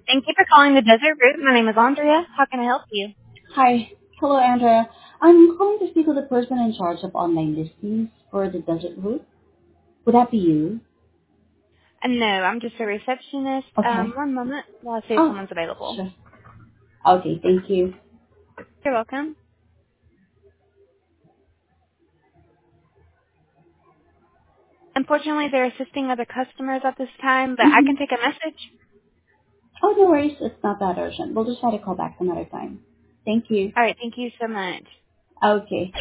Thank you for calling the Desert Route. My name is Andrea. How can I help you? Hi. Hello, Andrea. I'm calling to speak with the person in charge of online listings for the Desert Route. Would that be you? No, I'm just a receptionist. Okay. One moment while I see if Oh, someone's available. sure. Okay, thank you. You're welcome. Unfortunately, they're assisting other customers at this time, but I Mm-hmm. can take a message. Oh, no worries. It's not that urgent. We'll just try to call back another time. Thank you. All right, thank you so much. Okay.